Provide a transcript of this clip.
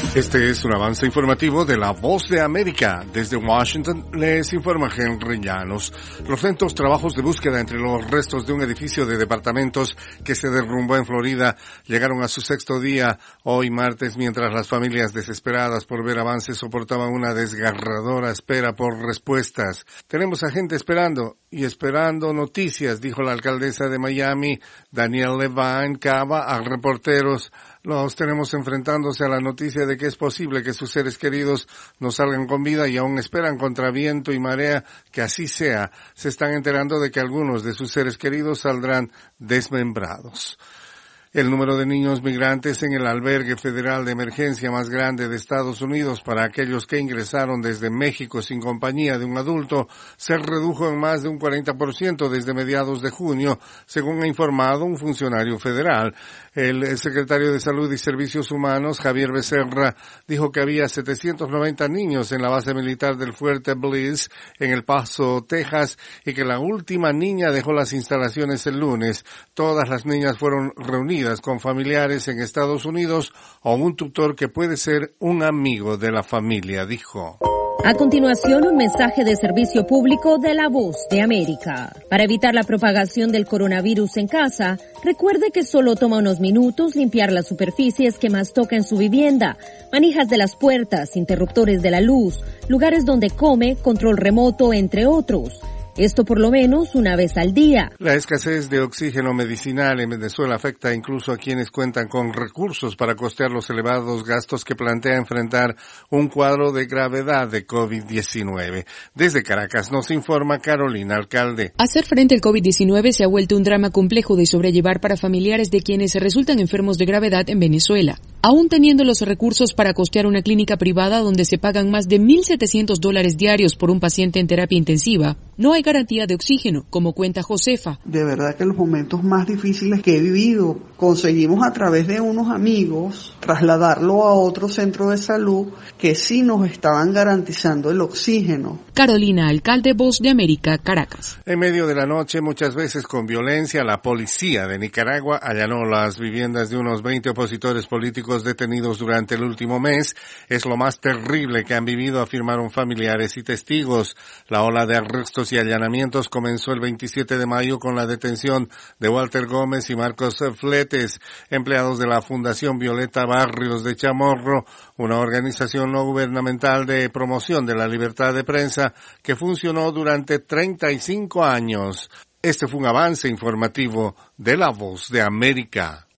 Este es un avance informativo de La Voz de América. Desde Washington les informa Henry Llanos. Los lentos trabajos de búsqueda entre los restos de un edificio de departamentos que se derrumbó en Florida llegaron a su sexto día hoy martes, mientras las familias desesperadas por ver avances soportaban una desgarradora espera por respuestas. Tenemos a gente esperando y esperando noticias, dijo la alcaldesa de Miami, Danielle Levine Cava, a reporteros. Los tenemos enfrentándose a la noticia de que es posible que sus seres queridos no salgan con vida y aún esperan contra viento y marea que así sea. Se están enterando de que algunos de sus seres queridos saldrán desmembrados. El número de niños migrantes en el albergue federal de emergencia más grande de Estados Unidos para aquellos que ingresaron desde México sin compañía de un adulto se redujo en más de un 40% desde mediados de junio, según ha informado un funcionario federal. El secretario de Salud y Servicios Humanos, Javier Becerra, dijo que había 790 niños en la base militar del Fuerte Bliss en El Paso, Texas, y que la última niña dejó las instalaciones el lunes. Todas las niñas fueron reunidas con familiares en Estados Unidos o un tutor que puede ser un amigo de la familia, dijo. A continuación, un mensaje de servicio público de La Voz de América. Para evitar la propagación del coronavirus en casa, recuerde que solo toma unos minutos limpiar las superficies que más toca en su vivienda, manijas de las puertas, interruptores de la luz, lugares donde come, control remoto, entre otros. Esto por lo menos una vez al día. La escasez de oxígeno medicinal en Venezuela afecta incluso a quienes cuentan con recursos para costear los elevados gastos que plantea enfrentar un cuadro de gravedad de COVID-19. Desde Caracas nos informa Carolina Alcalde. Hacer frente al COVID-19 se ha vuelto un drama complejo de sobrellevar para familiares de quienes resultan enfermos de gravedad en Venezuela. Aún teniendo los recursos para costear una clínica privada donde se pagan más de $1,700 diarios por un paciente en terapia intensiva, no hay garantía de oxígeno, como cuenta Josefa. De verdad que los momentos más difíciles que he vivido, conseguimos a través de unos amigos trasladarlo a otro centro de salud que sí nos estaban garantizando el oxígeno. Carolina Alcalde, Voz de América, Caracas. En medio de la noche, muchas veces con violencia, la policía de Nicaragua allanó las viviendas de unos 20 opositores políticos detenidos durante el último mes. Es lo más terrible que han vivido, afirmaron familiares y testigos. La ola de arrestos y allanamientos comenzó el 27 de mayo con la detención de Walter Gómez y Marcos Fletes, empleados de la Fundación Violeta Barrios de Chamorro, una organización no gubernamental de promoción de la libertad de prensa que funcionó durante 35 años. Este fue un avance informativo de La Voz de América.